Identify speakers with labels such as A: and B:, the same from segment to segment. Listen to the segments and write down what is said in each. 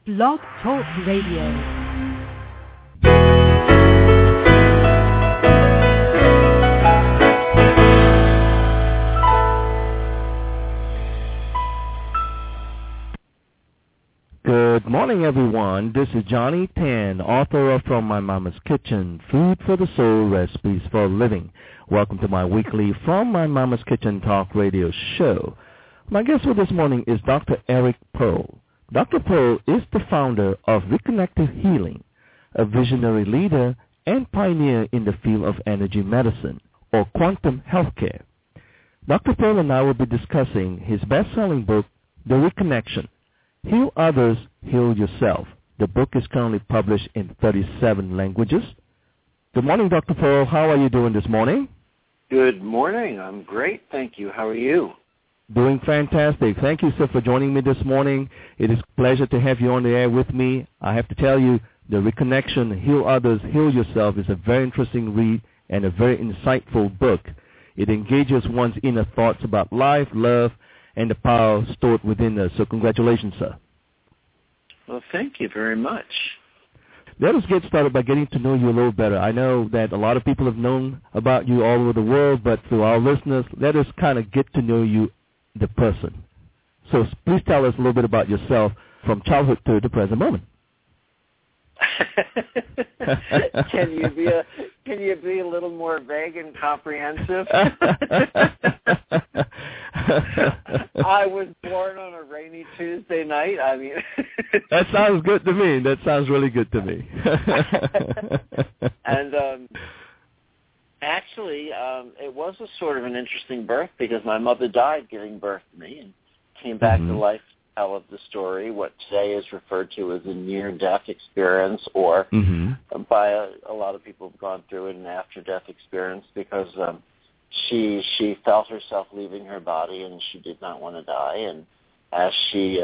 A: Blog Talk Radio.
B: Good morning, everyone. This is Johnny Tan, author of From My Mama's Kitchen, Food for the Soul, Recipes for a Living. Welcome to my weekly From My Mama's Kitchen talk radio show. My guest for this morning is Dr. Eric Pearl. Dr. Pearl is the founder of Reconnective Healing, a visionary leader and pioneer in the field of energy medicine, or quantum healthcare. Dr. Pearl and I will be discussing his best-selling book, The Reconnection, Heal Others, Heal Yourself. The book is currently published in 37 languages. Good morning, Dr. Pearl. How are you doing this morning?
C: Good morning. I'm great, thank you. How are you?
B: Doing fantastic. Thank you, sir, for joining me this morning. It is a pleasure to have you on the air with me. I have to tell you, The Reconnection, Heal Others, Heal Yourself is a very interesting read and a very insightful book. It engages one's inner thoughts about life, love, and the power stored within us. So congratulations, sir.
C: Well, thank you very much.
B: Let us get started by getting to know you a little better. I know that a lot of people have known about you all over the world, but to our listeners, let us kind of get to know you, the person. So please tell us a little bit about yourself from childhood to the present moment.
C: Can you be a little more vague and comprehensive? I was born on a rainy Tuesday night. I mean,
B: that sounds good to me. That sounds really good to me.
C: And actually, it was a sort of an interesting birth because my mother died giving birth to me and came back to life. Tell of the story, what today is referred to as a near-death experience, or by a lot of people have gone through it, an after-death experience, because she felt herself leaving her body and she did not want to die. And as she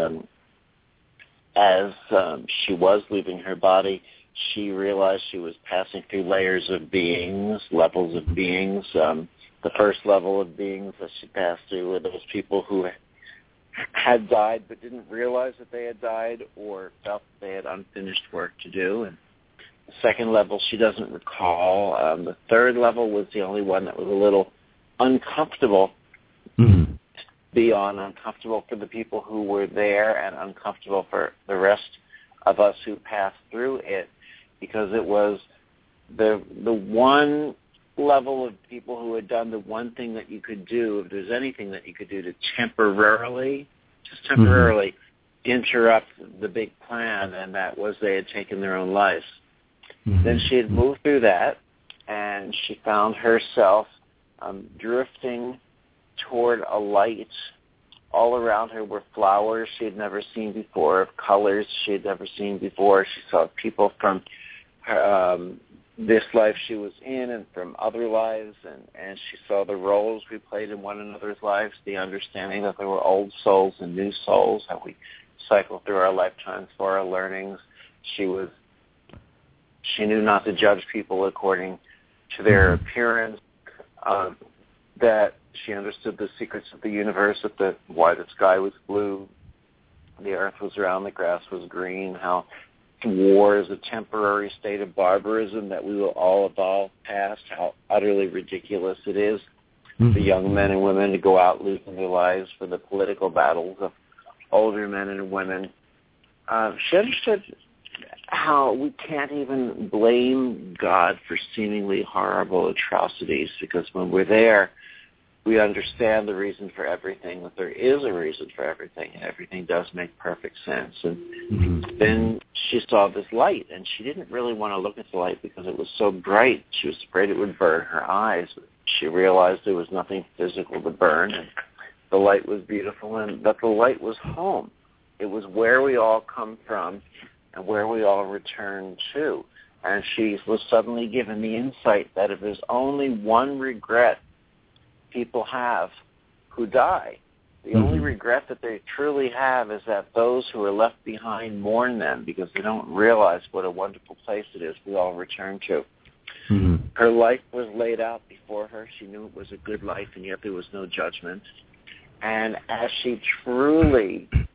C: was leaving her body, she realized she was passing through layers of beings, levels of beings. The first level of beings that she passed through were those people who had died but didn't realize that they had died or felt that they had unfinished work to do. And the second level she doesn't recall. The third level was the only one that was a little uncomfortable, beyond uncomfortable for the people who were there and uncomfortable for the rest of us who passed through it, because it was the one level of people who had done the one thing that you could do, if there's anything that you could do to temporarily interrupt the big plan, and that was they had taken their own lives. Then she had moved through that, and she found herself drifting toward a light. All around her were flowers she had never seen before, of colors she had never seen before. She saw people from her, this life she was in and from other lives, and she saw the roles we played in one another's lives, the understanding that there were old souls and new souls, how we cycle through our lifetimes for our learnings. She knew not to judge people according to their appearance, that she understood the secrets of the universe, that why the sky was blue, the earth was round, the grass was green, how war is a temporary state of barbarism that we will all evolve past, how utterly ridiculous it is for young men and women to go out losing their lives for the political battles of older men and women. She understood how we can't even blame God for seemingly horrible atrocities, because when we're there, we understand the reason for everything, that there is a reason for everything, and everything does make perfect sense. And then she saw this light, and she didn't really want to look at the light because it was so bright. She was afraid it would burn her eyes. She realized there was nothing physical to burn, and the light was beautiful, and that the light was home. It was where we all come from and where we all return to. And she was suddenly given the insight that if there's only one regret people have who die, the only regret that they truly have is that those who are left behind mourn them, because they don't realize what a wonderful place it is we all return to. Her life was laid out before her. She knew it was a good life, and yet there was no judgment. And as she truly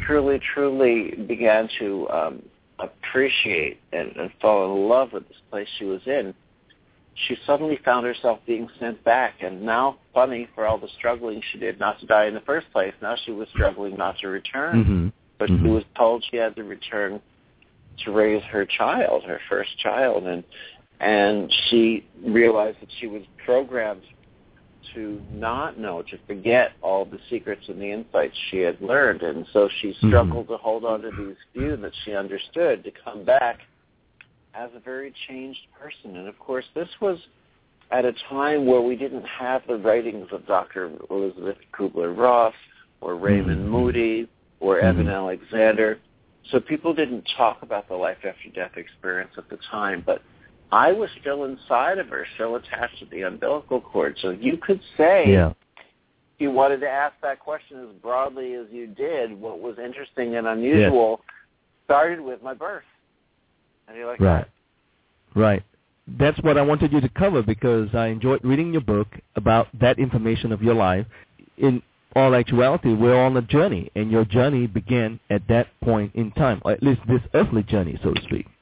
C: truly began to appreciate and fall in love with this place she was in, she suddenly found herself being sent back. And now, funny, for all the struggling she did not to die in the first place, now she was struggling not to return. But she was told she had to return to raise her child, her first child. And she realized that she was programmed to not know, to forget all the secrets and the insights she had learned. And so she struggled to hold on to these few that she understood, to come back as a very changed person. And, of course, this was at a time where we didn't have the writings of Dr. Elizabeth Kubler-Ross or Raymond Moody or Evan Alexander. So people didn't talk about the life-after-death experience at the time. But I was still inside of her, still attached to the umbilical cord. So you could say, if you wanted to ask that question as broadly as you did, what was interesting and unusual started with my birth. And you're like,
B: right. Right. That's what I wanted you to cover, because I enjoyed reading your book about that information of your life. In all actuality, we're on a journey, and your journey began at that point in time, or at least this earthly journey, so to speak.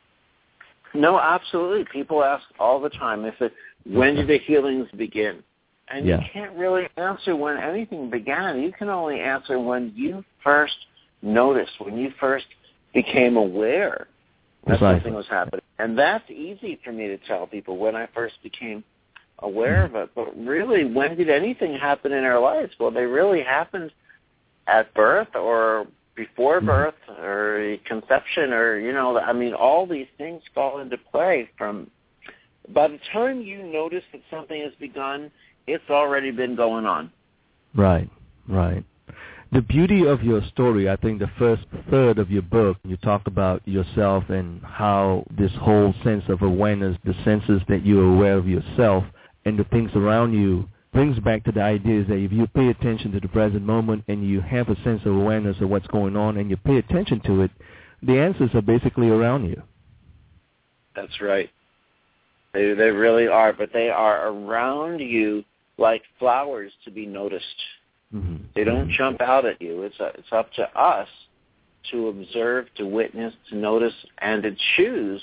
C: No, absolutely. People ask all the time, they say, when did the healings begin? And you can't really answer when anything began. You can only answer when you first noticed, when you first became aware that something was happening. And that's easy for me to tell people, when I first became aware of it. But really, when did anything happen in our lives? Well, they really happened at birth or before birth or conception, or, all these things fall into play. From by the time you notice that something has begun, it's already been going on. Right. The beauty of your story, I think the first third of your book, you talk about yourself and how this whole sense of awareness, the senses that you're aware of yourself and the things around you, brings back to the idea that if you pay attention to the present moment and you have a sense of awareness of what's going on and you pay attention to it, the answers are basically around you. That's right. They really are, but they are around you like flowers to be noticed. They don't jump out at you. It's up to us to observe, to witness, to notice, and to choose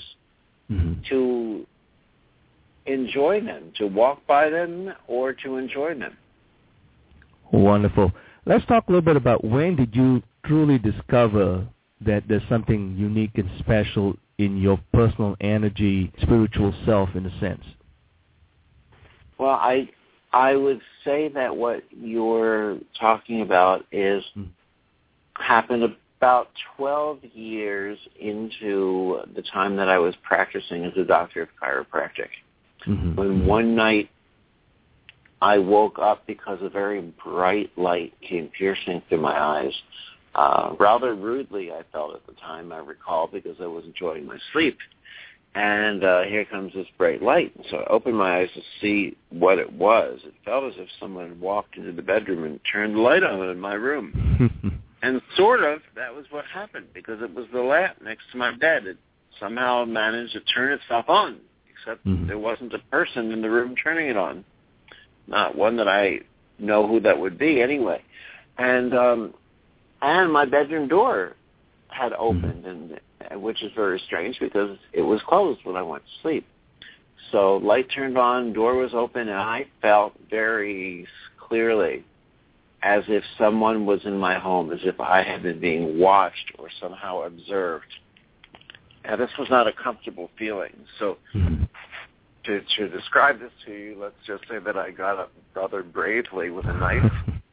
C: to enjoy them, to walk by them, or to enjoy them. Wonderful. Let's talk a little bit about, when did you truly discover that there's something unique and special in your personal energy, spiritual self, in a sense? Well, I would say that what you're talking about happened about 12 years into the time that I was practicing as a doctor of chiropractic. When one night I woke up because a very bright light came piercing through my eyes. Rather rudely, I felt at the time, I recall, because I was enjoying my sleep. And here comes this bright light. So I opened my eyes to see what it was. It felt as if someone had walked into the bedroom and turned the light on in my room. And sort of, that was what happened, because it was the lamp next to my bed. It somehow managed to turn itself on, except there wasn't a person in the room turning it on. Not one that I know who that would be anyway. And my bedroom door had opened, and which is very strange because it was closed when I went to sleep. So light turned on, door was open, and I felt very clearly as if someone was in my home, as if I had been being watched or somehow observed. And this was not a comfortable feeling. So to describe this to you, let's just say that I got up rather bravely with a knife,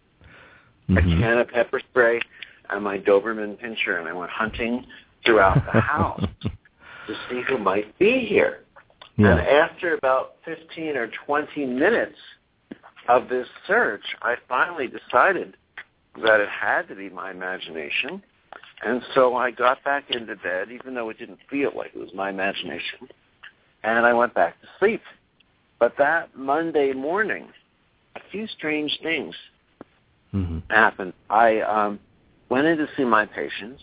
C: a can of pepper spray, and my Doberman Pinscher, and I went hunting throughout the house to see who might be here. And after about 15 or 20 minutes of this search, I finally decided that it had to be my imagination. And so I got back into bed, even though it didn't feel like it was my imagination, and I went back to sleep. But that Monday morning, a few strange things happened. I went in to see my patients,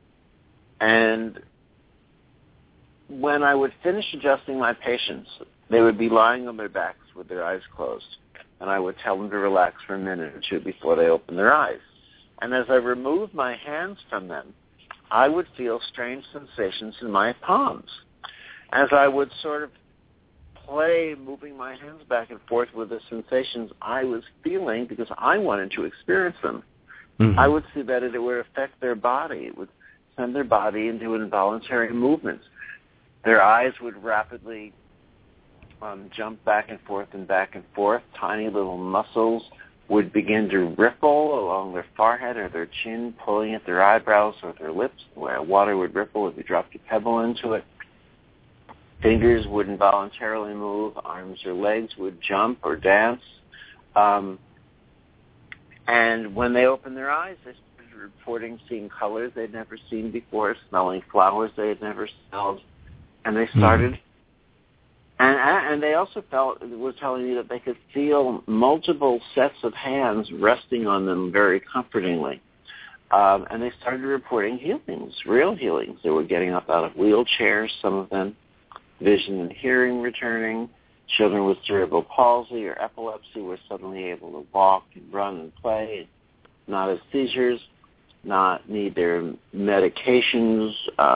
C: and when I would finish adjusting my patients, they would be lying on their backs with their eyes closed, and I would tell them to relax for a minute or two before they opened their eyes. And as I removed my hands from them, I would feel strange sensations in my palms. As I would sort of play, moving my hands back and forth with the sensations I was feeling because I wanted to experience them, I would see that it would affect their body. It would send their body into involuntary movements. Their eyes would rapidly jump back and forth and back and forth. Tiny little muscles would begin to ripple along their forehead or their chin, pulling at their eyebrows or their lips, where water would ripple if you dropped a pebble into it. Fingers would involuntarily move. Arms or legs would jump or dance. And when they opened their eyes, they started reporting seeing colors they'd never seen before, smelling flowers they had never smelled. And they started, and they also were telling me that they could feel multiple sets of hands resting on them very comfortingly. And they started reporting healings, real healings. They were getting up out of wheelchairs, some of them, vision and hearing returning. Children with cerebral palsy or epilepsy were suddenly able to walk and run and play, not have seizures, not need their medications.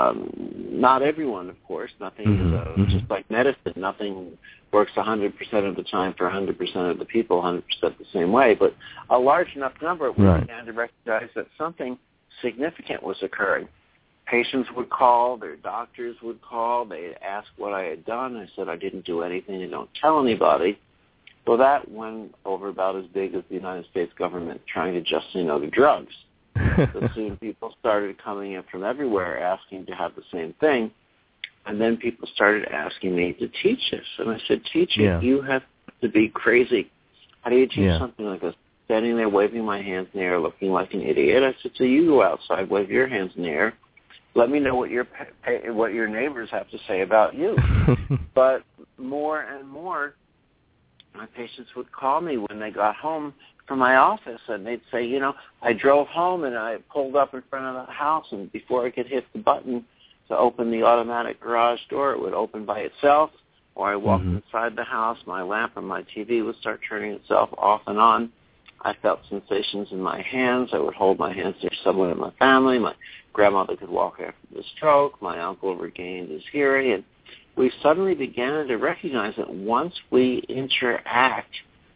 C: Not everyone, of course. Nothing is just like medicine. Nothing works 100% of the time for 100% of the people 100% the same way. But a large enough number, we began to recognize that something significant was occurring. Patients would call, their doctors would call, they'd ask what I had done. I said I didn't do anything and don't tell anybody. Well, that went over about as big as the United States government trying to just say no to drugs. So soon people started coming in from everywhere asking to have the same thing. And then people started asking me to teach this. And I said, teach it. You have to be crazy. How do you teach something like this? Standing there waving my hands in the air looking like an idiot. I said, so you go outside, wave your hands in the air. Let me know what your neighbors have to say about you. But more and more, my patients would call me when they got home from my office, and they'd say, I drove home and I pulled up in front of the house, and before I could hit the button to open the automatic garage door, it would open by itself, or I walked inside the house, my lamp and my TV would start turning itself off and on. I felt sensations in my hands. I would hold my hands near someone in my family. My grandmother could walk after the stroke. My uncle regained his hearing. And we suddenly began to recognize that once we interact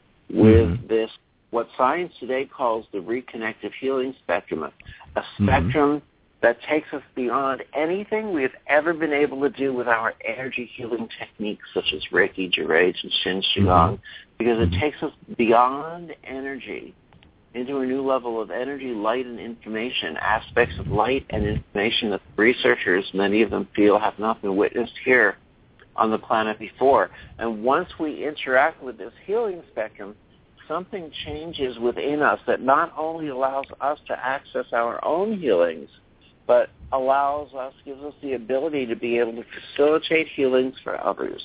C: with this, what science today calls the reconnective healing spectrum, a spectrum that takes us beyond anything we have ever been able to do with our energy healing techniques such as Reiki, Jirage, and Shin Qigong, because it takes us beyond energy into a new level of energy, light, and information, aspects of light and information that researchers, many of them feel, have not been witnessed here on the planet before. And once we interact with this healing spectrum, something changes within us that not only allows us to access our own healings, but gives us the ability to be able to facilitate healings for others.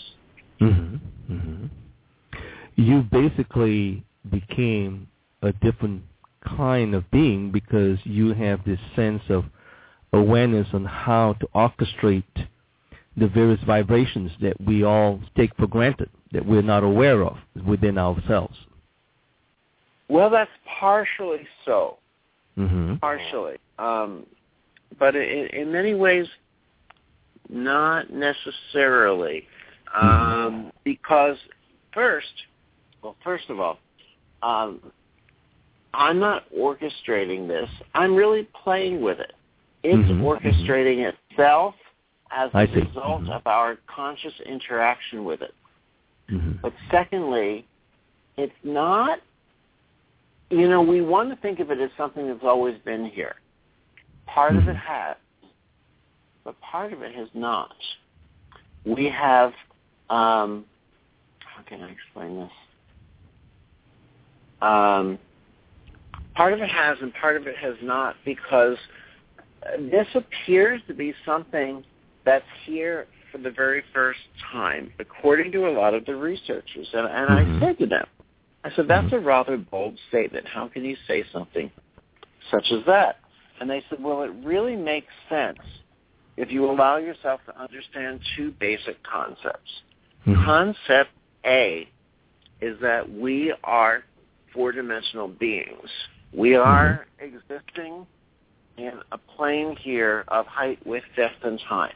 B: You basically became a different kind of being because you have this sense of awareness on how to orchestrate the various vibrations that we all take for granted, that we're not aware of within ourselves.
C: Well, that's partially so. Partially. But in many ways, not necessarily. Because first of all, I'm not orchestrating this. I'm really playing with it. It's orchestrating itself as a result of our conscious interaction with it. But secondly, it's not, we want to think of it as something that's always been here. Part of it has, but part of it has not. We have, how can I explain this? Part of it has and part of it has not, because this appears to be something that's here for the very first time, according to a lot of the researchers. And I said to them, that's a rather bold statement. How can you say something such as that? And they said, well, it really makes sense if you allow yourself to understand two basic concepts. Concept A is that we are four-dimensional beings. We are existing in a plane here of height, width, depth, and time.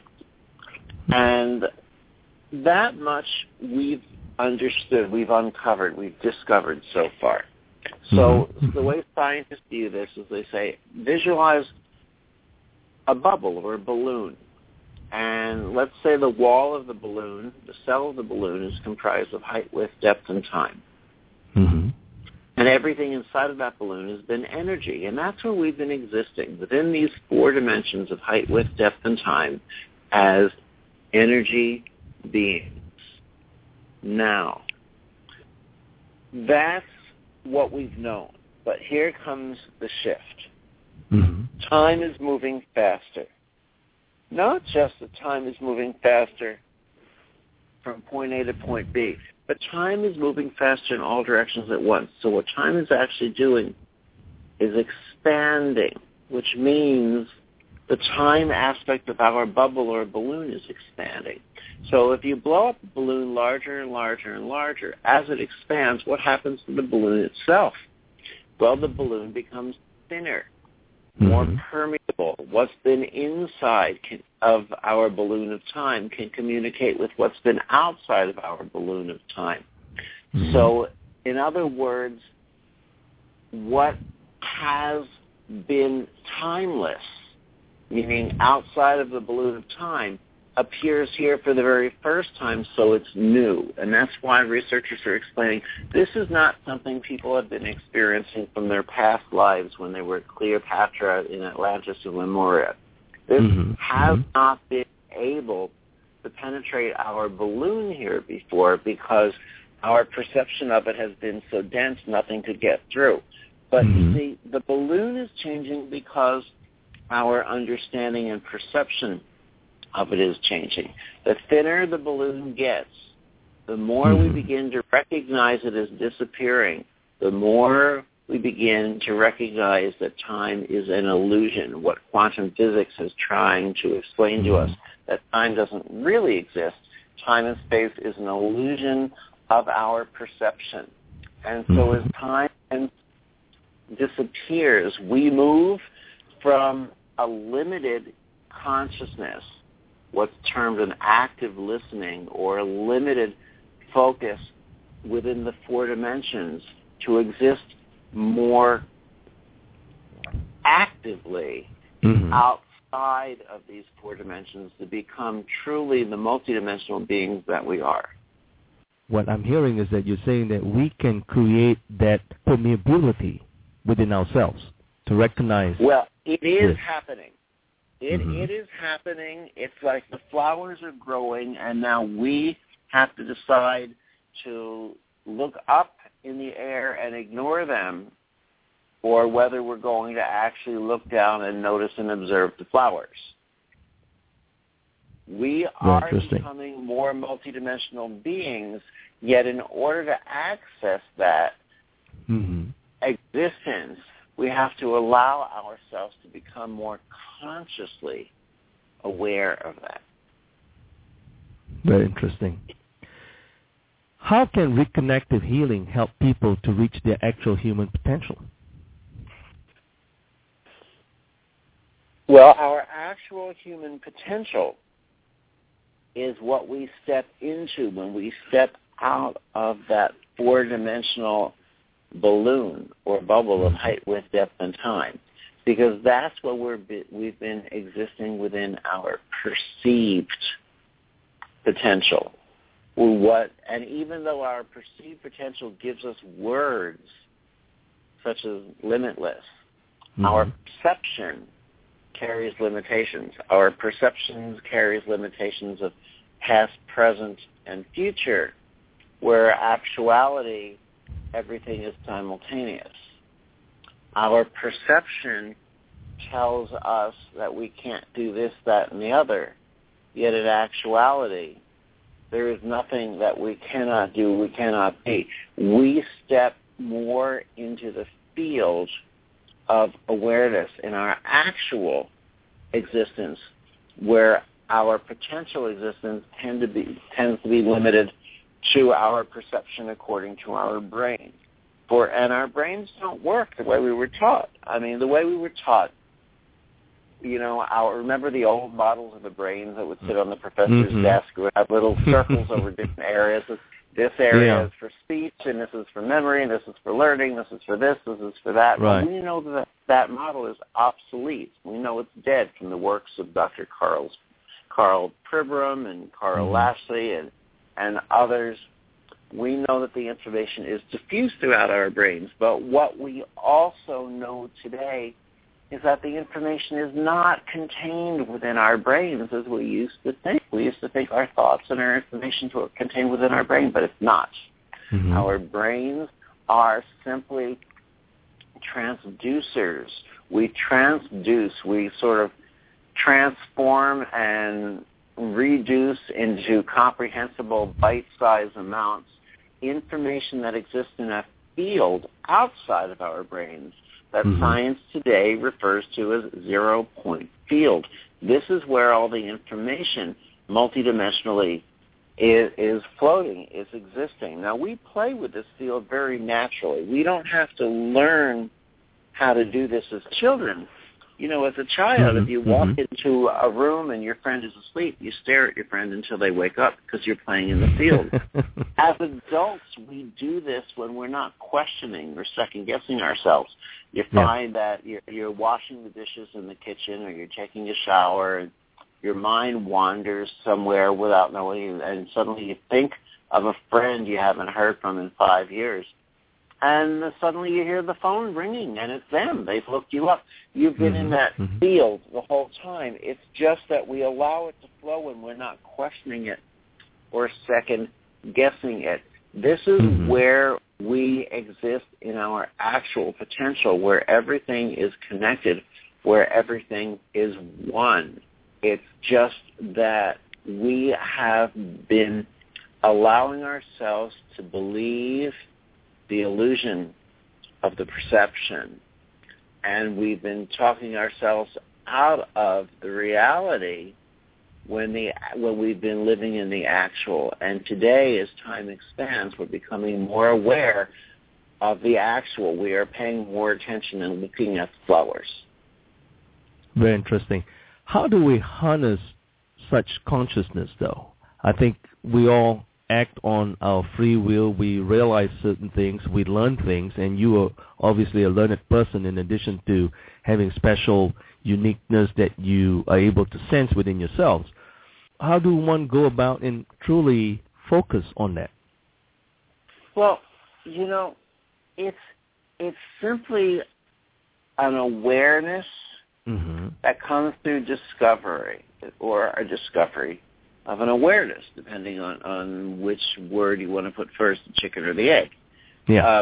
C: And that much we've understood, we've uncovered, we've discovered so far. So the way scientists view this is they say, visualize a bubble or a balloon. And let's say the wall of the balloon, the cell of the balloon, is comprised of height, width, depth, and time. And everything inside of that balloon has been energy. And that's where we've been existing, within these 4 dimensions of height, width, depth, and time, as energy beings. Now, that's what we've known. But here comes the shift. Time is moving faster. Not just that time is moving faster from point A to point B, but time is moving faster in all directions at once. So what time is actually doing is expanding, which means the time aspect of our bubble or balloon is expanding. So if you blow up a balloon larger and larger and larger, as it expands, what happens to the balloon itself? Well, the balloon becomes thinner, more permeable. What's been inside of our balloon of time can communicate with what's been outside of our balloon of time. So, in other words, what has been timeless, meaning outside of the balloon of time, appears here for the very first time, so it's new. And that's why researchers are explaining this is not something people have been experiencing from their past lives when they were at Cleopatra in Atlantis or Lemuria. This has not been able to penetrate our balloon here before because our perception of it has been so dense nothing could get through. But you see, the balloon is changing because our understanding and perception of it is changing. The thinner the balloon gets, the more we begin to recognize it as disappearing, the more we begin to recognize that time is an illusion, what quantum physics is trying to explain to us, that time doesn't really exist. Time and space is an illusion of our perception. And so as time disappears, we move from a limited consciousness, what's termed an active listening or a limited focus within the 4 dimensions, to exist more actively outside of these 4 dimensions, to become truly the multidimensional beings that we are.
B: What I'm hearing is that you're saying that we can create that permeability within ourselves to recognize.
C: Well, it is happening. It is happening. It's like the flowers are growing, and now we have to decide to look up in the air and ignore them, or whether we're going to actually look down and notice and observe the flowers. We are becoming more multidimensional beings, yet in order to access that existence, we have to allow ourselves to become more consciously aware of that.
B: Very interesting. How can reconnective healing help people to reach their actual human potential?
C: Well, our actual human potential is what we step into when we step out of that 4-dimensional balloon or bubble of height, width, depth, and time, because that's what we've been existing within our perceived potential. And even though our perceived potential gives us words such as limitless, our perception carries limitations. Our perceptions carries limitations of past, present, and future, where actuality, everything is simultaneous. Our perception tells us that we can't do this, that, and the other, yet in actuality, there is nothing that we cannot do, we cannot be. We step more into the field of awareness in our actual existence, where our potential existence tends to be limited to our perception according to our brain. And our brains don't work the way we were taught. I mean, the way we were taught, you know, remember the old models of the brains that would sit on the professor's desk, would have little circles over different areas. This area is for speech, and this is for memory, and this is for learning, this is for this is for that.
B: Right.
C: Well, we know that model is obsolete. We know it's dead from the works of Dr. Karl Pribram and Carl Lashley and others. We know that the information is diffused throughout our brains, but what we also know today is that the information is not contained within our brains as we used to think. We used to think our thoughts and our information were contained within our brain, but it's not. Our brains are simply transducers. We transduce, we sort of transform and reduce into comprehensible bite-sized amounts information that exists in a field outside of our brains that science today refers to as zero-point field. This is where all the information multidimensionally is floating, is existing. Now, we play with this field very naturally. We don't have to learn how to do this as children. You know, as a child, if you walk into a room and your friend is asleep, you stare at your friend until they wake up because you're playing in the field. As adults, we do this when we're not questioning or second-guessing ourselves. You find that you're washing the dishes in the kitchen or you're taking a shower and your mind wanders somewhere without knowing, and suddenly you think of a friend you haven't heard from in 5 years. And suddenly you hear the phone ringing, and it's them. They've looked you up. You've been in that field the whole time. It's just that we allow it to flow and we're not questioning it or second-guessing it. This is where we exist in our actual potential, where everything is connected, where everything is one. It's just that we have been allowing ourselves to believe the illusion of the perception, and we've been talking ourselves out of the reality when we've been living in the actual. And today, as time expands, we're becoming more aware of the actual. We are paying more attention and looking at flowers.
B: Very interesting. How do we harness such consciousness, though? I think we all act on our free will. We realize certain things, we learn things, and you are obviously a learned person in addition to having special uniqueness that you are able to sense within yourselves. How do one go about and truly focus on that?
C: Well, you know, it's simply an awareness that comes through discovery or a discovery of an awareness, depending on which word you want to put first, the chicken or the egg.
B: Yeah.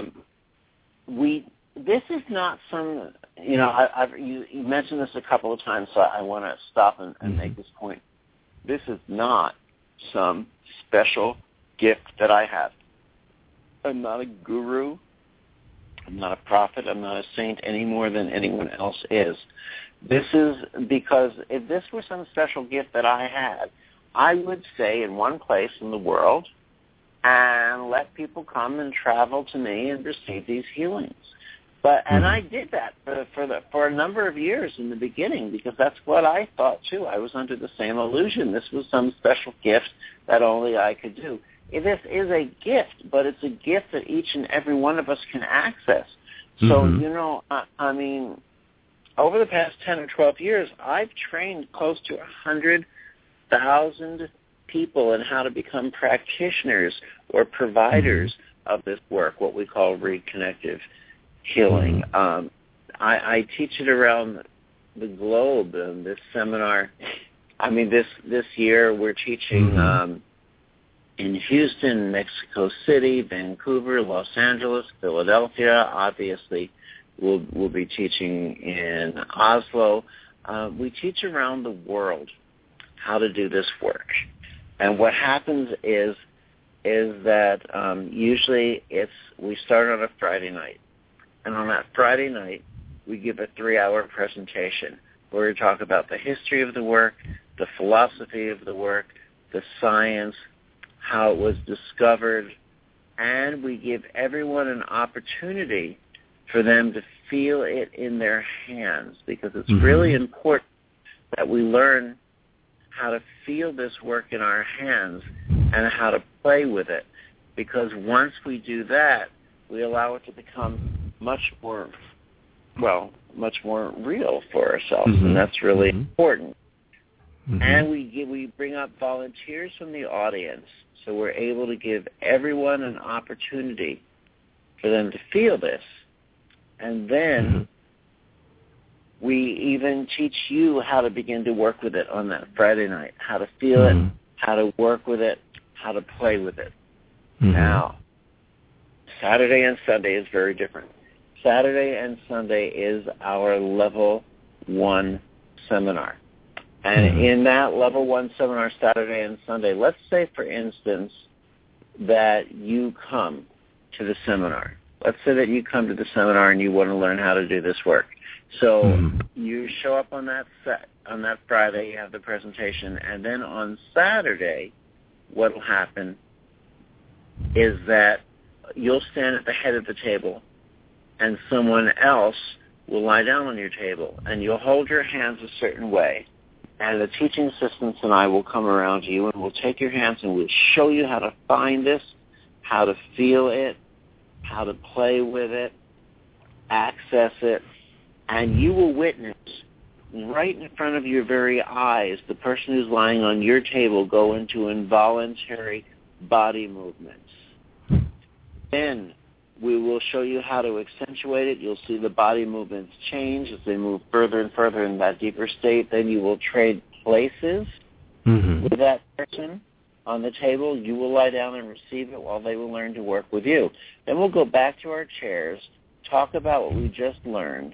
C: This is not some, you know, you mentioned this a couple of times, so I want to stop and make this point. This is not some special gift that I have. I'm not a guru. I'm not a prophet. I'm not a saint any more than anyone else is. This is because if this were some special gift that I had, I would stay in one place in the world and let people come and travel to me and receive these healings. And I did that for a number of years in the beginning because that's what I thought too. I was under the same illusion. This was some special gift that only I could do. This is a gift, but it's a gift that each and every one of us can access. So, you know, I mean, over the past 10 or 12 years, I've trained close to 100,000 people in how to become practitioners or providers of this work, what we call reconnective healing. I teach it around the globe in this seminar. I mean, this year we're teaching in Houston, Mexico City, Vancouver, Los Angeles, Philadelphia. Obviously, we'll be teaching in Oslo. We teach around the world how to do this work. And what happens is that usually we start on a Friday night. And on that Friday night, we give a 3-hour presentation where we talk about the history of the work, the philosophy of the work, the science, how it was discovered, and we give everyone an opportunity for them to feel it in their hands, because it's really important that we learn how to feel this work in our hands and how to play with it, because once we do that, we allow it to become much more real for ourselves, and that's really important. And we bring up volunteers from the audience, so we're able to give everyone an opportunity for them to feel this. And then we even teach you how to begin to work with it on that Friday night, how to feel it, how to work with it, how to play with it. Now, Saturday and Sunday is very different. Saturday and Sunday is our Level 1 seminar. And in that Level 1 seminar, Saturday and Sunday, let's say, for instance, that you come to the seminar. Let's say that you come to the seminar and you want to learn how to do this work. So you show up on that Friday, you have the presentation, and then on Saturday, what will happen is that you'll stand at the head of the table, and someone else will lie down on your table, and you'll hold your hands a certain way, and the teaching assistants and I will come around to you, and we'll take your hands, and we'll show you how to find this, how to feel it, how to play with it, access it, and you will witness right in front of your very eyes the person who's lying on your table go into involuntary body movements. Then we will show you how to accentuate it. You'll see the body movements change as they move further and further in that deeper state. Then you will trade places with that person on the table. You will lie down and receive it while they will learn to work with you. Then we'll go back to our chairs, talk about what we just learned,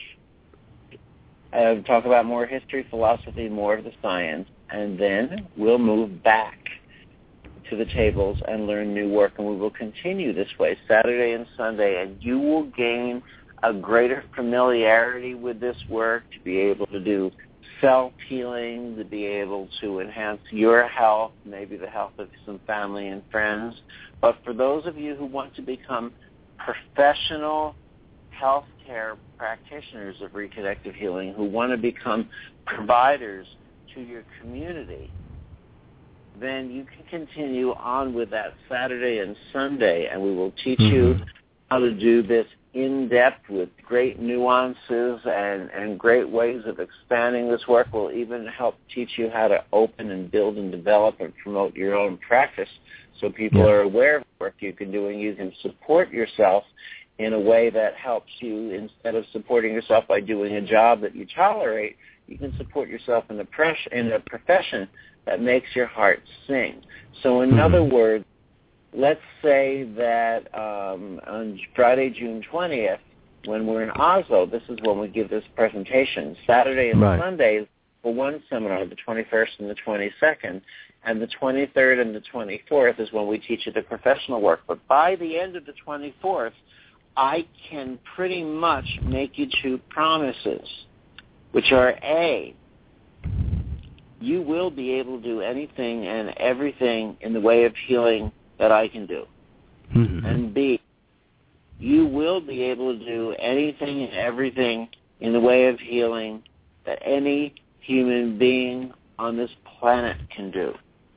C: talk about more history, philosophy, more of the science, and then we'll move back to the tables and learn new work, and we will continue this way Saturday and Sunday, and you will gain a greater familiarity with this work to be able to do self-healing, to be able to enhance your health, maybe the health of some family and friends. But for those of you who want to become professional healthcare practitioners of reconnective healing, who want to become providers to your community, then you can continue on with that Saturday and Sunday, and we will teach you how to do this in depth with great nuances and great ways of expanding this work. We'll even help teach you how to open and build and develop and promote your own practice so people are aware of the work you can do, and you can support yourself in a way that helps you. Instead of supporting yourself by doing a job that you tolerate, you can support yourself in a profession that makes your heart sing. So in other words, let's say that on Friday, June 20th, when we're in Oslo, this is when we give this presentation. Saturday and Sundays for one seminar, the 21st and the 22nd, and the 23rd and the 24th is when we teach you the professional work. But by the end of the 24th, I can pretty much make you two promises, which are A, you will be able to do anything and everything in the way of healing that I can do. And B, you will be able to do anything and everything in the way of healing that any human being on this planet can do.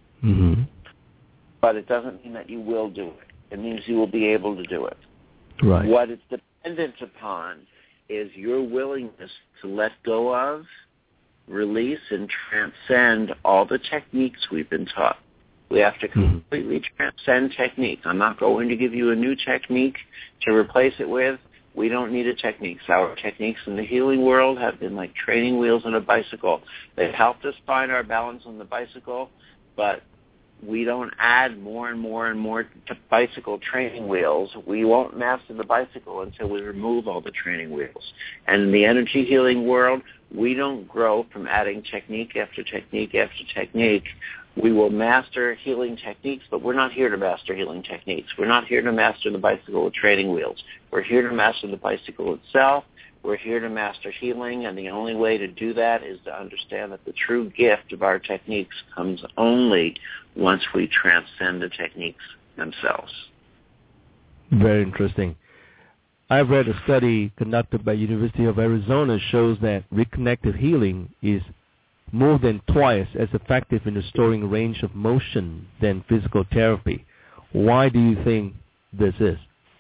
C: But it doesn't mean that you will do it. It means you will be able to do it.
B: Right.
C: What it's dependent upon is your willingness to let go of, release, and transcend all the techniques we've been taught. We have to completely transcend technique. I'm not going to give you a new technique to replace it with. We don't need a technique. Our techniques in the healing world have been like training wheels on a bicycle. They've helped us find our balance on the bicycle, but we don't add more and more and more to bicycle training wheels. We won't master the bicycle until we remove all the training wheels. And in the energy healing world, we don't grow from adding technique after technique after technique. We will master healing techniques, but we're not here to master healing techniques. We're not here to master the bicycle with training wheels. We're here to master the bicycle itself. We're here to master healing, and the only way to do that is to understand that the true gift of our techniques comes only once we transcend the techniques themselves.
B: Very interesting. I've read a study conducted by University of Arizona shows that reconnective healing is more than twice as effective in restoring range of motion than physical therapy. Why do you think this is?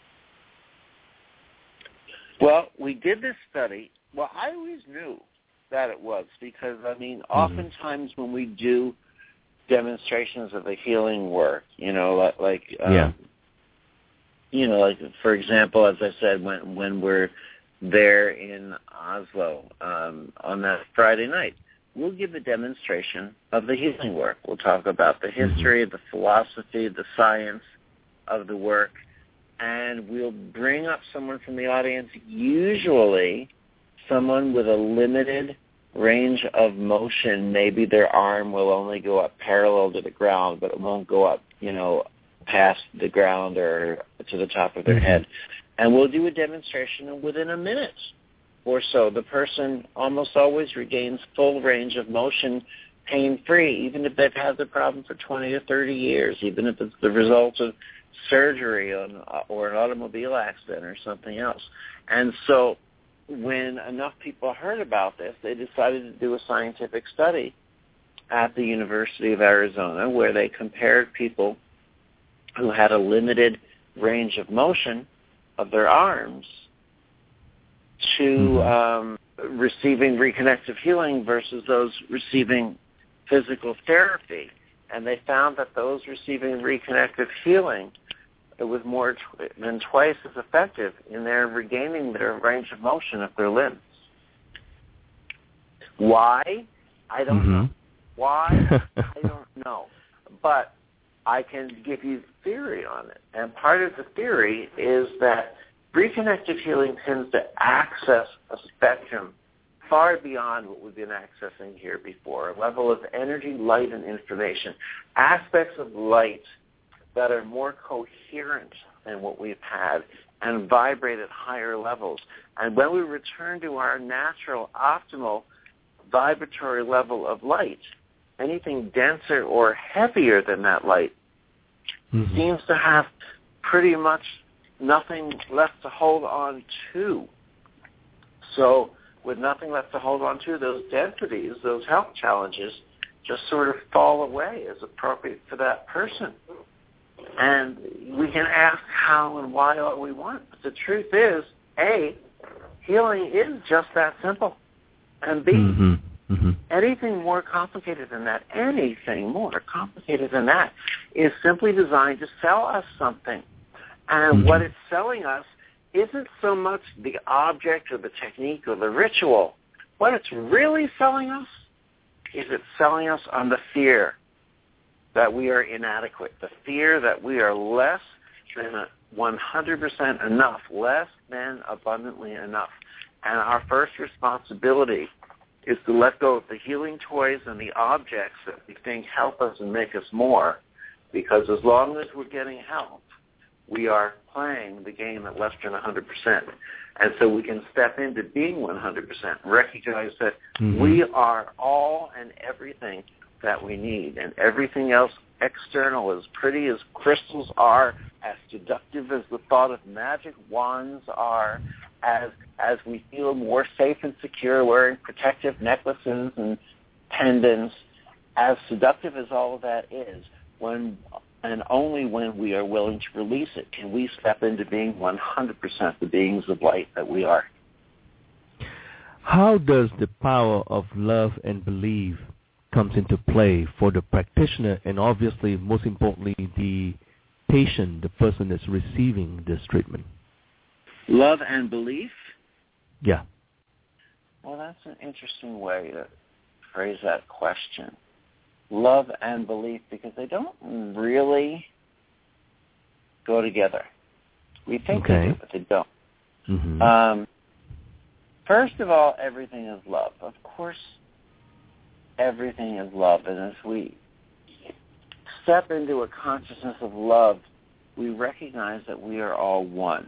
C: Well, we did this study. Well, I always knew that it was because, oftentimes when we do demonstrations of the healing work, like for example, as I said, when we're there in Oslo on that Friday night, we'll give a demonstration of the healing work. We'll talk about the history, the philosophy, the science of the work, and we'll bring up someone from the audience, usually someone with a limited range of motion. Maybe their arm will only go up parallel to the ground, but it won't go up, past the ground or to the top of their head. And we'll do a demonstration, and within a minute or so, the person almost always regains full range of motion pain-free, even if they've had the problem for 20 or 30 years, even if it's the result of surgery or an automobile accident or something else. And so when enough people heard about this, they decided to do a scientific study at the University of Arizona where they compared people who had a limited range of motion of their arms to receiving reconnective healing versus those receiving physical therapy. And they found that those receiving reconnective healing, it was more than twice as effective in their regaining their range of motion of their limbs. Why? I don't know. Why? I don't know. But I can give you theory on it. And part of the theory is that reconnective healing tends to access a spectrum far beyond what we've been accessing here before, a level of energy, light, and information, aspects of light that are more coherent than what we've had and vibrate at higher levels. And when we return to our natural, optimal vibratory level of light, anything denser or heavier than that light seems to have pretty much nothing left to hold on to. So with nothing left to hold on to, those densities, those health challenges, just sort of fall away as appropriate for that person. And we can ask how and why all we want. But the truth is, A, healing is just that simple. And B, anything more complicated than that, is simply designed to sell us something. And what it's selling us isn't so much the object or the technique or the ritual. What it's really selling us is it's selling us on the fear that we are inadequate, the fear that we are less than 100% enough, less than abundantly enough. And our first responsibility is to let go of the healing toys and the objects that we think help us and make us more, because as long as we're getting help, we are playing the game at less than 100%. And so we can step into being 100%, recognize that we are all and everything that we need, and everything else external, as pretty as crystals are, as seductive as the thought of magic wands are, as we feel more safe and secure wearing protective necklaces and pendants, as seductive as all of that is, when and only when we are willing to release it can we step into being 100% the beings of light that we are.
B: How does the power of love and belief comes into play for the practitioner and obviously, most importantly, the patient, the person that's receiving this treatment?
C: Love and belief?
B: Yeah.
C: Well, that's an interesting way to phrase that question. Love and belief, because they don't really go together. We think they do, but they don't. First of all, everything is love. Of course, everything is love. And as we step into a consciousness of love, we recognize that we are all one.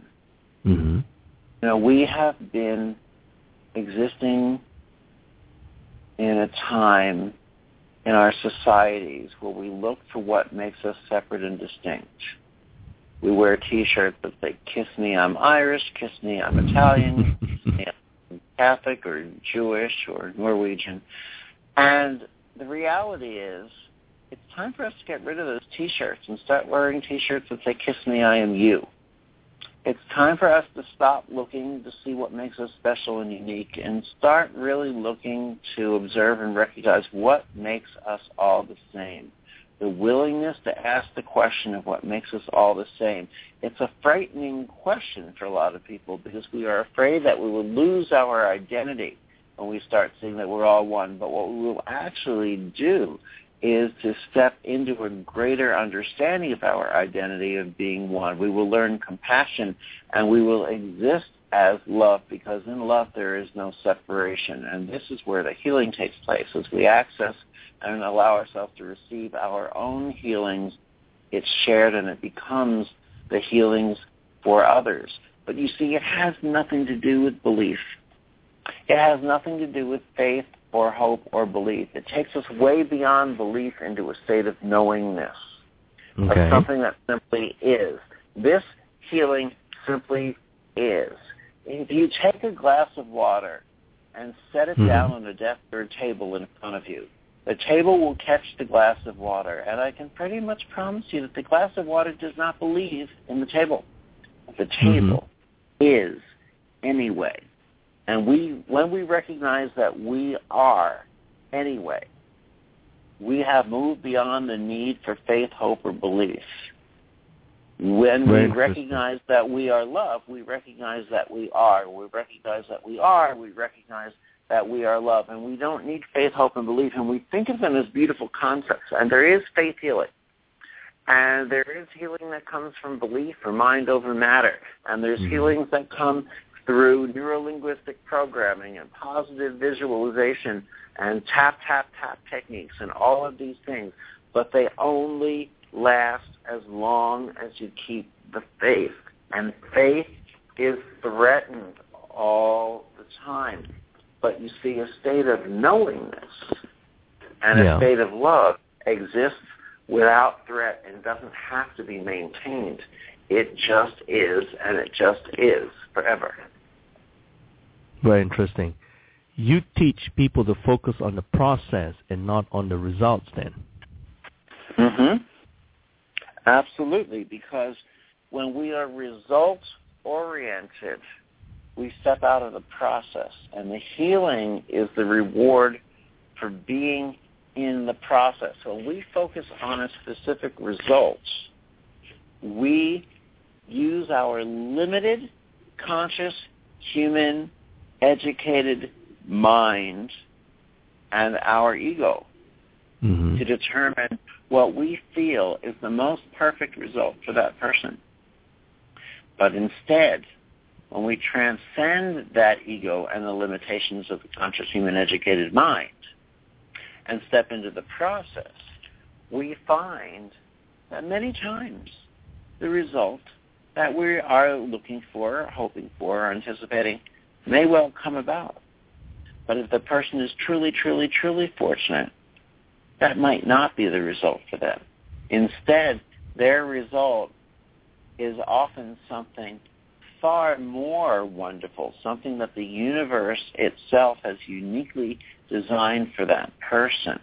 C: We have been existing in a time in our societies where we look for what makes us separate and distinct. We wear T-shirts that say, "Kiss me, I'm Irish," "Kiss me, I'm Italian," "Kiss me, I'm Catholic or Jewish or Norwegian." And the reality is, it's time for us to get rid of those T-shirts and start wearing T-shirts that say, "Kiss me, I am you." It's time for us to stop looking to see what makes us special and unique and start really looking to observe and recognize what makes us all the same. The willingness to ask the question of what makes us all the same. It's a frightening question for a lot of people because we are afraid that we will lose our identity when we start seeing that we're all one. But what we will actually do is to step into a greater understanding of our identity of being one. We will learn compassion and we will exist as love, because in love there is no separation. And this is where the healing takes place. As we access and allow ourselves to receive our own healings, it's shared and it becomes the healings for others. But you see, it has nothing to do with belief. It has nothing to do with faith or hope or belief. It takes us way beyond belief into a state of knowingness, of something that simply is. This healing simply is. If you take a glass of water and set it down on a desk or a table in front of you, the table will catch the glass of water, and I can pretty much promise you that the glass of water does not believe in the table. The table is anyway. And when we recognize that we are anyway, we have moved beyond the need for faith, hope, or belief. When we recognize that we are love, we recognize that we are. We recognize that we are. We recognize that we are love. And we don't need faith, hope, and belief. And we think of them as beautiful concepts. And there is faith healing. And there is healing that comes from belief or mind over matter. And there's healings that come through neurolinguistic programming and positive visualization and tap, tap, tap techniques and all of these things. But they only last as long as you keep the faith. And faith is threatened all the time. But you see, a state of knowingness and a state of love exists without threat and doesn't have to be maintained. It just is, and it just is forever.
B: Very interesting. You teach people to focus on the process and not on the results then.
C: Absolutely, because when we are results-oriented, we step out of the process, and the healing is the reward for being in the process. So when we focus on a specific result, we use our limited, conscious, human, educated mind and our ego to determine what we feel is the most perfect result for that person. But instead, when we transcend that ego and the limitations of the conscious human educated mind and step into the process, we find that many times the result that we are looking for, hoping for, or anticipating may well come about. But if the person is truly, truly, truly fortunate, that might not be the result for them. Instead, their result is often something far more wonderful, something that the universe itself has uniquely designed for that person.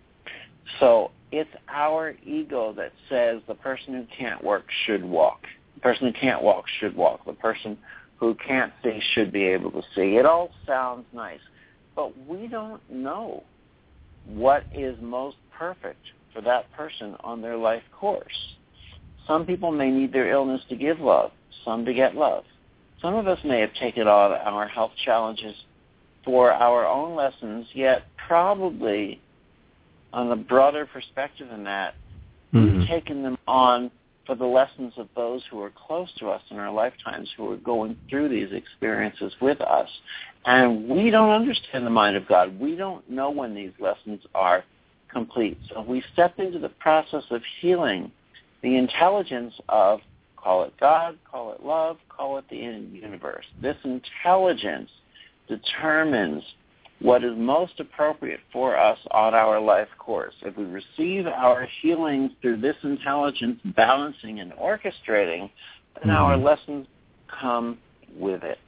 C: So it's our ego that says the person who can't work should walk. The person who can't walk should walk. The person who can't see should be able to see. It all sounds nice, but we don't know what is most perfect for that person on their life course. Some people may need their illness to give love, some to get love. Some of us may have taken on our health challenges for our own lessons, yet probably on a broader perspective than that, we've taken them on for the lessons of those who are close to us in our lifetimes, who are going through these experiences with us. And we don't understand the mind of God. We don't know when these lessons are complete. So we step into the process of healing the intelligence of, call it God, call it love, call it the universe. This intelligence determines what is most appropriate for us on our life course. If we receive our healing through this intelligence balancing and orchestrating, then our lessons come with it.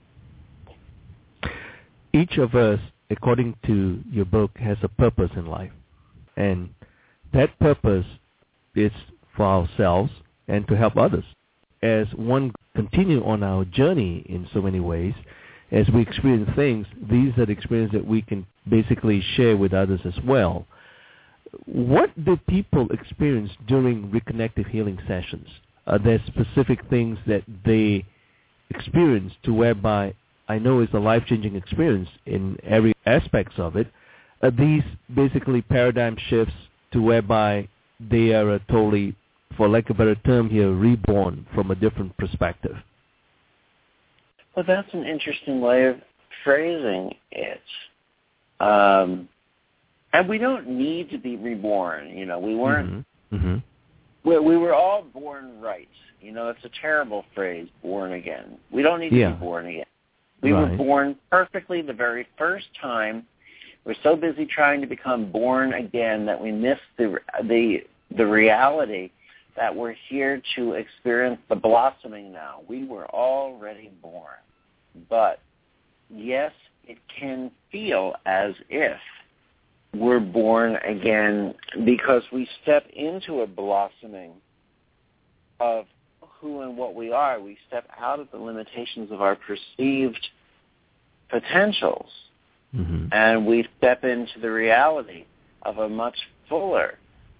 B: Each of us, according to your book, has a purpose in life. And that purpose is for ourselves and to help others. As one continue on our journey in so many ways, as we experience things, these are the experiences that we can basically share with others as well. What do people experience during reconnective healing sessions? Are there specific things that they experience to whereby I know it's a life-changing experience in every aspects of it? Are these basically paradigm shifts to whereby they are totally, for lack of a better term here, reborn from a different perspective?
C: Well, that's an interesting way of phrasing it. And we don't need to be reborn. You know, we weren't. We were all born right. You know, it's a terrible phrase, born again. We don't need to be born again. We were born perfectly the very first time. We're so busy trying to become born again that we miss the reality that we're here to experience the blossoming now. We were already born. But, yes, it can feel as if we're born again because we step into a blossoming of who and what we are. We step out of the limitations of our perceived potentials, and we step into the reality of a much fuller,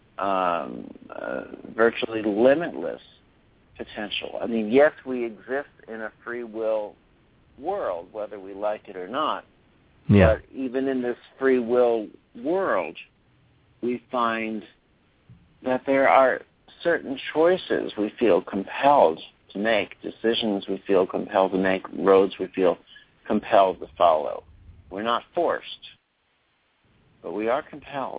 C: virtually limitless potential. I mean, yes, we exist in a free will world, whether we like it or not. But even in this free will world, we find that there are certain choices we feel compelled to make, decisions we feel compelled to make, roads we feel compelled to follow. We're not forced, but we are compelled.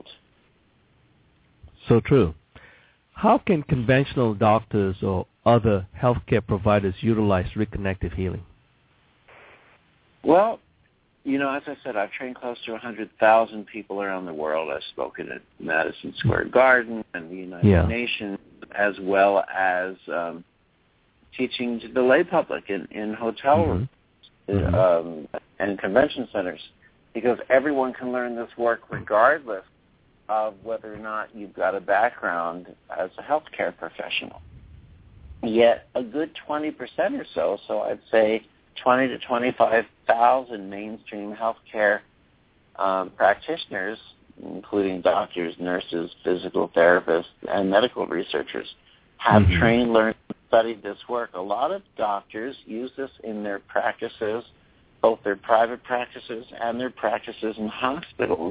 B: So true. How can conventional doctors or other healthcare providers utilize reconnective healing?
C: Well, you know, as I said, I've trained close to 100,000 people around the world. I've spoken at Madison Square Garden and the United Nations, as well as teaching to the lay public in hotel rooms and convention centers, because everyone can learn this work regardless of whether or not you've got a background as a healthcare professional. Yet a good 20% or so I'd say 20 to 25,000 mainstream healthcare practitioners, including doctors, nurses, physical therapists, and medical researchers, have trained, learned, and studied this work. A lot of doctors use this in their practices, both their private practices and their practices in hospitals.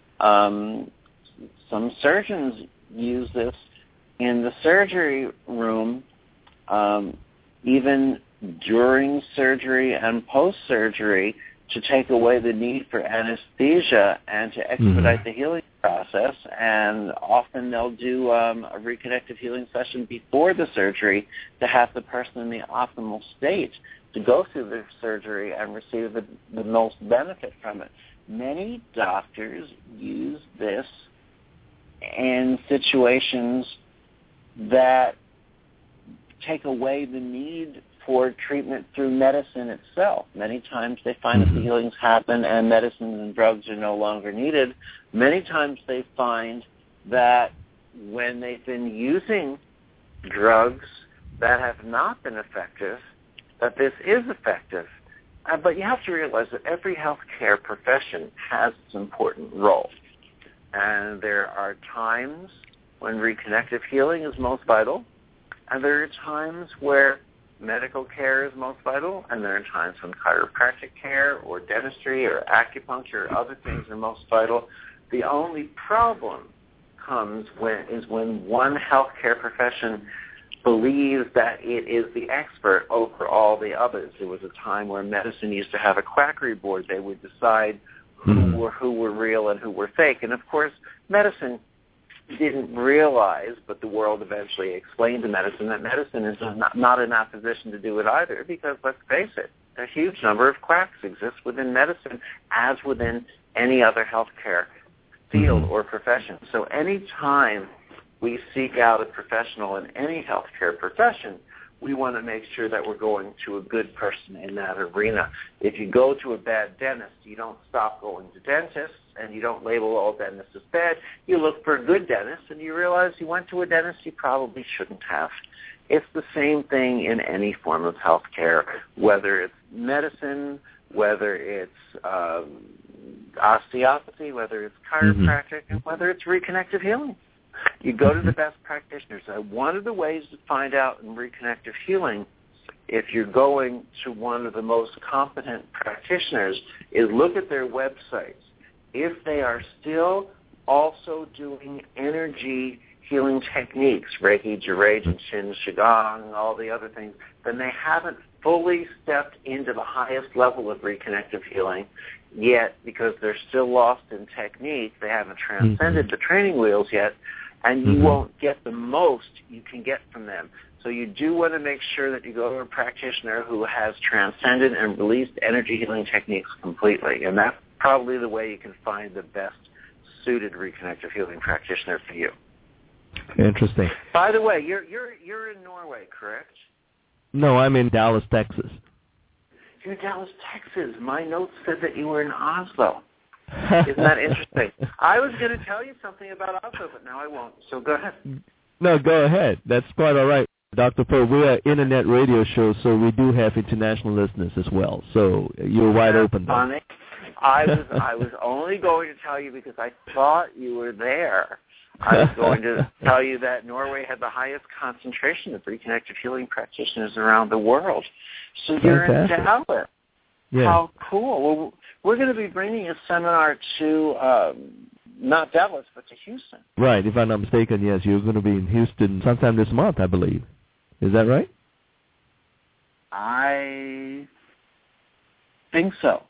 C: Some surgeons use this in the surgery room, even during surgery and post-surgery, to take away the need for anesthesia and to expedite the healing process. And often they'll do a reconnective healing session before the surgery to have the person in the optimal state to go through the surgery and receive the most benefit from it. Many doctors use this in situations that take away the need for treatment through medicine itself. Many times they find that the healings happen and medicines and drugs are no longer needed. Many times they find that when they've been using drugs that have not been effective, that this is effective. But you have to realize that every healthcare profession has its important role. And there are times when reconnective healing is most vital, and there are times where medical care is most vital, and there are times when chiropractic care or dentistry or acupuncture or other things are most vital. The only problem comes when one healthcare profession believes that it is the expert over all the others. There was a time where medicine used to have a quackery board. They would decide who were real and who were fake. And, of course, medicine didn't realize, but the world eventually explained to medicine that medicine is not in that position to do it either, because, let's face it, a huge number of quacks exist within medicine as within any other healthcare field or profession. So any time we seek out a professional in any healthcare profession, we want to make sure that we're going to a good person in that arena. If you go to a bad dentist, you don't stop going to dentists, and you don't label all dentists as bad. You look for a good dentist, and you realize you went to a dentist you probably shouldn't have. It's the same thing in any form of healthcare, whether it's medicine, whether it's osteopathy, whether it's chiropractic, and whether it's reconnective healing. You go to the best practitioners. One of the ways to find out in reconnective healing, if you're going to one of the most competent practitioners, is look at their websites. If they are still also doing energy healing techniques, Reiki, Jurei, Shin, Qigong, all the other things, then they haven't fully stepped into the highest level of reconnective healing yet, because they're still lost in technique. They haven't transcended the training wheels yet, and you won't get the most you can get from them. So you do want to make sure that you go to a practitioner who has transcended and released energy healing techniques completely, and that's probably the way you can find the best suited reconnective healing practitioner for you.
B: Interesting.
C: By the way, you're in Norway, correct?
B: No, I'm in Dallas, Texas.
C: You're in Dallas, Texas. My notes said that you were in Oslo. Isn't that interesting? I was going to tell you something about Oslo, but now I won't. So go ahead.
B: No, go ahead. That's quite all right. Dr. Poe, we're an internet radio show, so we do have international listeners as well. So you're wide open there.
C: Funny. I was only going to tell you because I thought you were there. I was going to tell you that Norway had the highest concentration of reconnective healing practitioners around the world. So you're in Dallas.
B: Yeah.
C: How cool. Well, we're going to be bringing a seminar to not Dallas, but to Houston.
B: Right. If I'm not mistaken, yes, you're going to be in Houston sometime this month, I believe. Is that right?
C: I think so.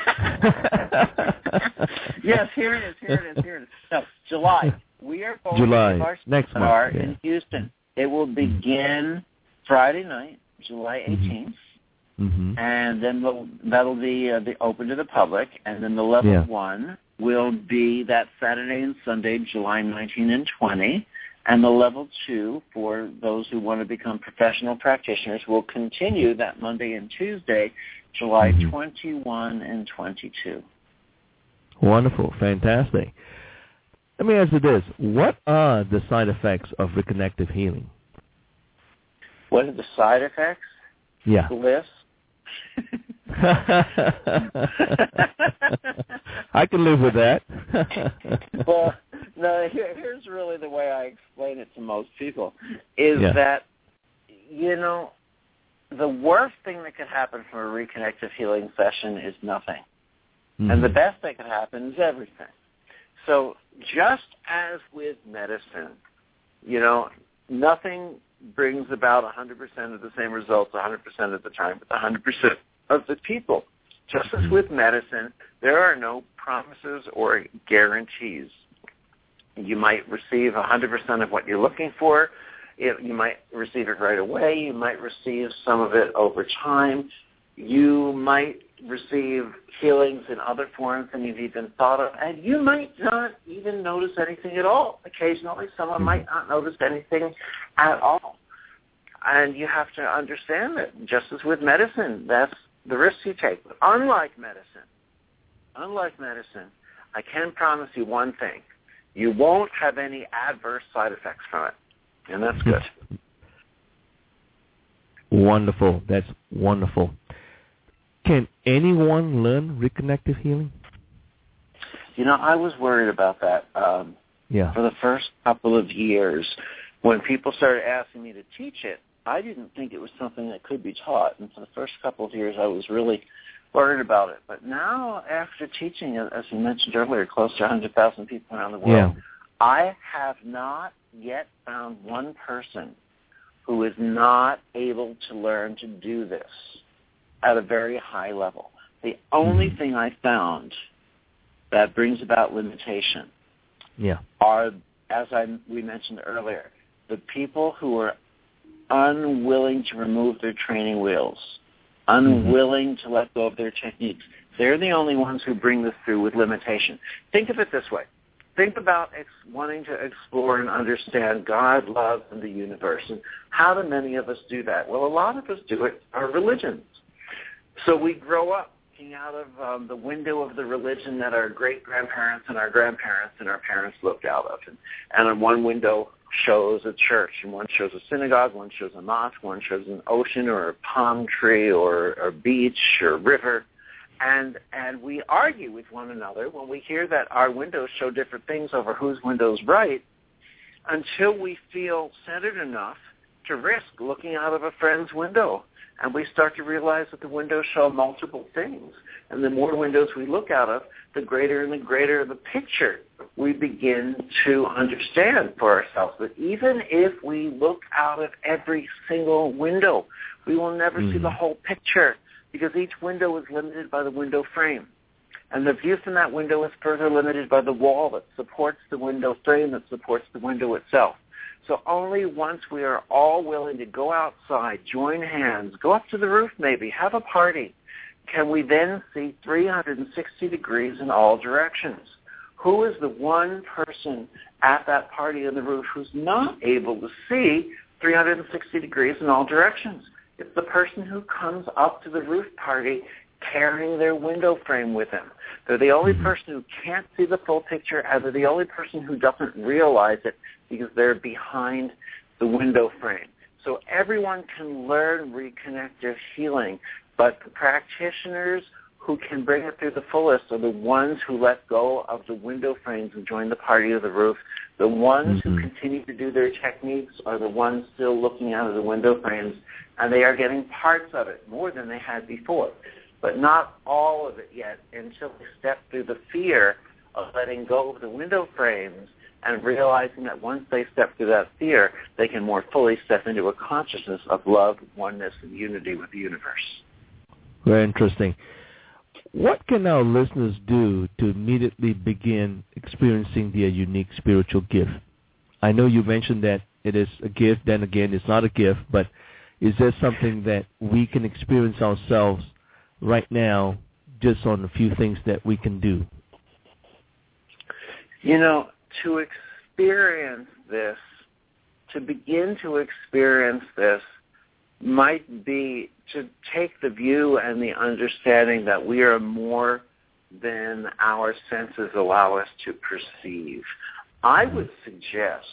C: Yes, here it is. No, July. We are going to give our
B: next
C: seminar
B: month,
C: in Houston. It will begin Friday night, July 18th. And then that'll be open to the public, and then the level 1 will be that Saturday and Sunday, July 19 and 20, and the level 2 for those who want to become professional practitioners will continue that Monday and Tuesday, July 21 and 22.
B: Wonderful, fantastic. Let me ask you this: what are the side effects of reconnective healing?
C: What are the side effects?
B: Yeah.
C: Bliss.
B: I can live with that.
C: Well, no, here's really the way I explain it to most people, is that, the worst thing that could happen from a reconnective healing session is nothing. And the best that could happen is everything. So just as with medicine, nothing brings about 100% of the same results 100% of the time with 100% of the people. Just as with medicine, there are no promises or guarantees. You might receive 100% of what you're looking for. You might receive it right away. You might receive some of it over time. You might receive healings in other forms than you've even thought of, and you might not even notice anything at all. Occasionally, someone might not notice anything at all. And you have to understand that, just as with medicine, that's the risk you take. But unlike medicine, I can promise you one thing. You won't have any adverse side effects from it, and that's good.
B: Wonderful. That's wonderful. Can anyone learn reconnective healing?
C: I was worried about that for the first couple of years. When people started asking me to teach it, I didn't think it was something that could be taught. And for the first couple of years, I was really worried about it. But now, after teaching, as you mentioned earlier, close to 100,000 people around the world, I have not yet found one person who is not able to learn to do this at a very high level. The only thing I found that brings about limitation are, as we mentioned earlier, the people who are unwilling to remove their training wheels unwilling to let go of their techniques. They're the only ones who bring this through with limitation. Think of it this way. Think about wanting to explore and understand God, love, and the universe. And how do many of us do that? Well, a lot of us do it our religions. So we grow up looking out of the window of the religion that our great-grandparents and our grandparents and our parents looked out of. And one window shows a church, and one shows a synagogue, one shows a mosque, one shows an ocean or a palm tree or a beach or a river. And we argue with one another when we hear that our windows show different things over whose window's right, until we feel centered enough to risk looking out of a friend's window. And we start to realize that the windows show multiple things. And the more windows we look out of, the greater and the greater the picture we begin to understand for ourselves. But even if we look out of every single window, we will never see the whole picture, because each window is limited by the window frame. And the view from that window is further limited by the wall that supports the window frame that supports the window itself. So only once we are all willing to go outside, join hands, go up to the roof maybe, have a party, can we then see 360 degrees in all directions. Who is the one person at that party on the roof who's not able to see 360 degrees in all directions? It's the person who comes up to the roof party carrying their window frame with them. They're the only person who can't see the full picture, and they're the only person who doesn't realize it because they're behind the window frame. So everyone can learn reconnective healing, but the practitioners who can bring it through the fullest are the ones who let go of the window frames and join the party of the roof. The ones who continue to do their techniques are the ones still looking out of the window frames, and they are getting parts of it more than they had before, but not all of it yet until they step through the fear of letting go of the window frames and realizing that once they step through that fear, they can more fully step into a consciousness of love, oneness, and unity with the universe.
B: Very interesting. What can our listeners do to immediately begin experiencing their unique spiritual gift? I know you mentioned that it is a gift, then again, it's not a gift, but is there something that we can experience ourselves right now just on a few things that we can do?
C: You know, to experience this, to begin to experience this, might be to take the view and the understanding that we are more than our senses allow us to perceive. I would suggest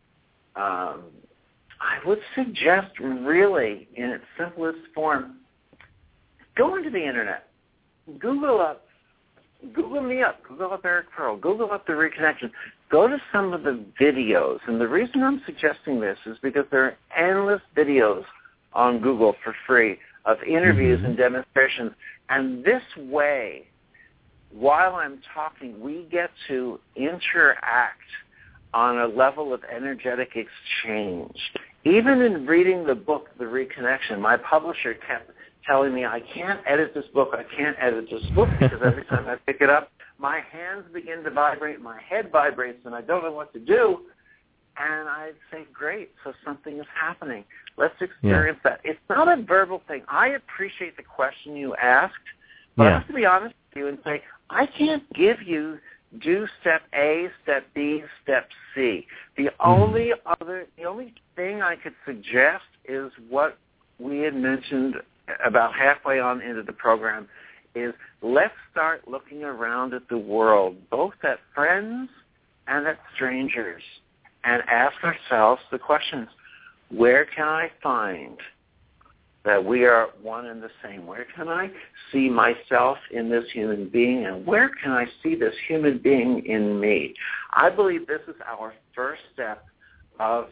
C: really, in its simplest form, go into the internet, Google me up, Google up Eric Pearl, Google up the Reconnection. Go to some of the videos, and the reason I'm suggesting this is because there are endless videos on Google for free of interviews and demonstrations. And this way, while I'm talking, we get to interact on a level of energetic exchange. Even in reading the book, The Reconnection, my publisher kept telling me, I can't edit this book, because every time I pick it up, my hands begin to vibrate, my head vibrates, and I don't know what to do. And I'd say, great, so something is happening. Let's experience that. It's not a verbal thing. I appreciate the question you asked, but I have to be honest with you and say, I can't give you do step A, step B, step C. The only thing I could suggest is what we had mentioned about halfway on into the program, is let's start looking around at the world, both at friends and at strangers, and ask ourselves the questions, where can I find that we are one and the same? Where can I see myself in this human being, and where can I see this human being in me? I believe this is our first step of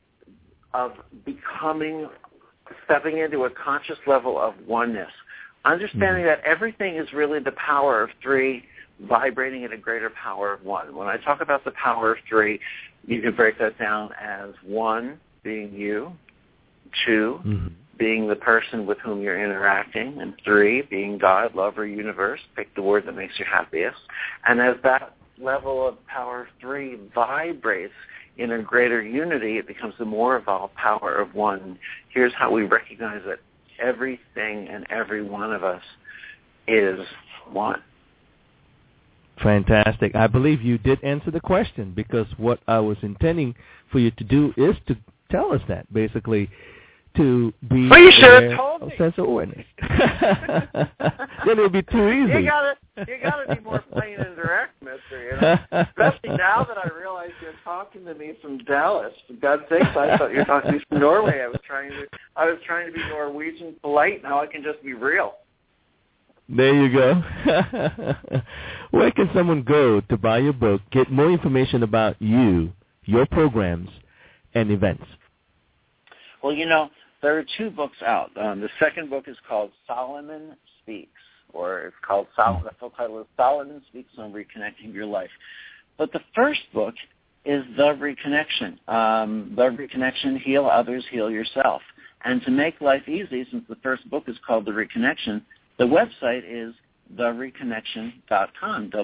C: stepping into a conscious level of oneness, understanding that everything is really the power of three vibrating at a greater power of one. When I talk about the power of three, you can break that down as one, being you, two, being the person with whom you're interacting, and three, being God, love, or universe. Pick the word that makes you happiest. And as that level of power of three vibrates in a greater unity, it becomes the more evolved power of one. Here's how we recognize it. everything and every one of us is one.
B: Fantastic. I believe you did answer the question, because what I was intending for you to do is to tell us that, basically, to be
C: well, you should have told me.
B: Sense of awareness. Then it would be too easy.
C: You gotta be more plain and direct, mister. You know? Especially now that I realize you're talking to me from Dallas. For God's sakes, I thought you were talking to me from Norway. I was trying to be Norwegian polite. Now I can just be real.
B: There you go. Where can someone go to buy your book, get more information about you, your programs, and events?
C: Well, there are 2 books out. The second book is called Solomon Speaks, or it's called the full title is Solomon Speaks on Reconnecting Your Life. But the first book is The Reconnection. The Reconnection, Heal Others, Heal Yourself. And to make life easy, since the first book is called The Reconnection, the website is thereconnection.com,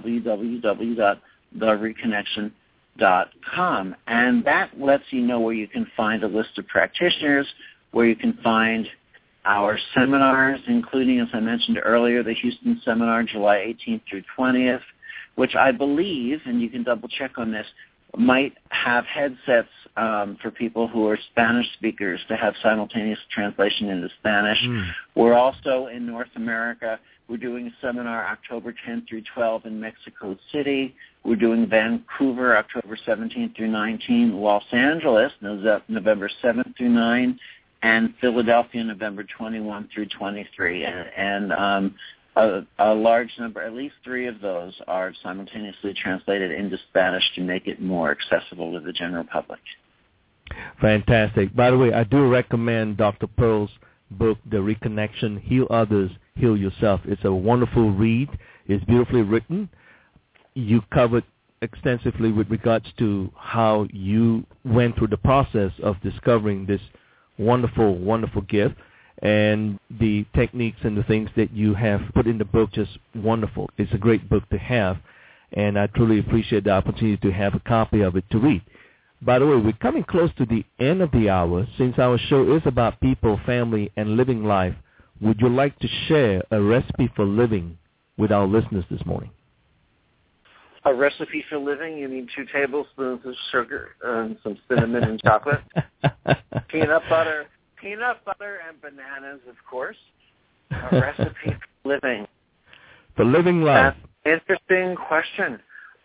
C: www.thereconnection.com. And that lets you know where you can find a list of practitioners, where you can find our seminars, including, as I mentioned earlier, the Houston seminar, July 18th through 20th, which I believe, and you can double-check on this, might have headsets for people who are Spanish speakers to have simultaneous translation into Spanish. We're also in North America. We're doing a seminar October 10th through 12 in Mexico City. We're doing Vancouver October 17th through 19, Los Angeles November 7th through 9, and Philadelphia November 21 through 23. And a large number, at least 3 of those, are simultaneously translated into Spanish to make it more accessible to the general public.
B: Fantastic. By the way, I do recommend Dr. Pearl's book, The Reconnection, Heal Others, Heal Yourself. It's a wonderful read. It's beautifully written. You covered extensively with regards to how you went through the process of discovering this wonderful, wonderful gift, and the techniques and the things that you have put in the book, just wonderful. It's a great book to have, and I truly appreciate the opportunity to have a copy of it to read. By the way, we're coming close to the end of the hour. Since our show is about people, family, and living life, would you like to share a recipe for living with our listeners this morning?
C: A recipe for living? You need 2 tablespoons of sugar and some cinnamon and chocolate. Peanut butter and bananas, of course. A recipe for living.
B: For living life.
C: That's an interesting question.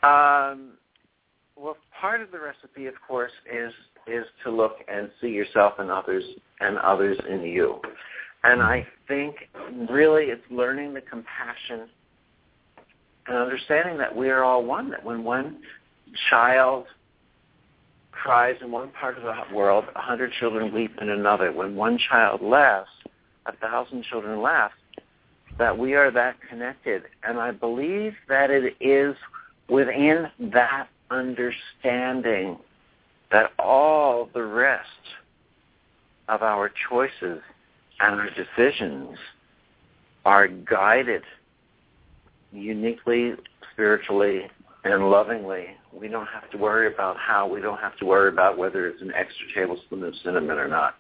C: Well, part of the recipe, of course, is to look and see yourself and others in you. And I think really it's learning the compassion and understanding that we are all one, that when one child cries in one part of the world, 100 children weep in another. When one child laughs, 1,000 children laugh, that we are that connected. And I believe that it is within that understanding that all the rest of our choices and our decisions are guided uniquely, spiritually, and lovingly. We don't have to worry about how. We don't have to worry about whether it's an extra tablespoon of cinnamon or not.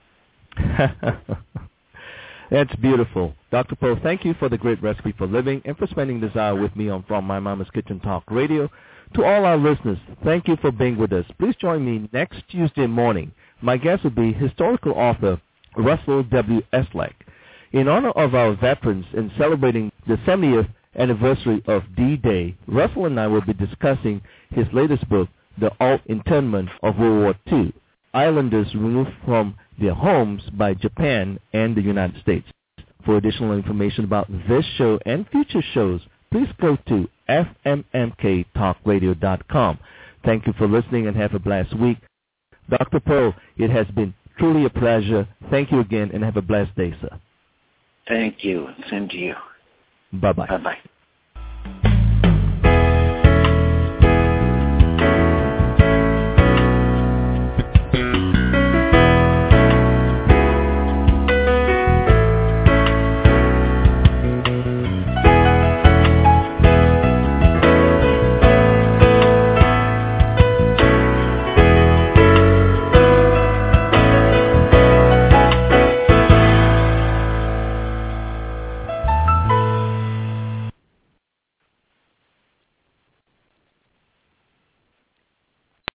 B: That's beautiful. Dr. Pearl, thank you for the great recipe for living and for spending this hour with me on From My Mama's Kitchen Talk Radio. To all our listeners, thank you for being with us. Please join me next Tuesday morning. My guest will be historical author Russell W. Eslake. In honor of our veterans and celebrating the 70th anniversary of D-Day, Russell and I will be discussing his latest book, The Alt-Internment of World War II, Islanders Removed from Their Homes by Japan and the United States. For additional information about this show and future shows, please go to fmmktalkradio.com. Thank you for listening and have a blessed week. Dr. Pearl, it has been truly a pleasure. Thank you again and have a blessed day, sir.
C: Thank you. Same to you.
B: Bye-bye.
C: Bye-bye.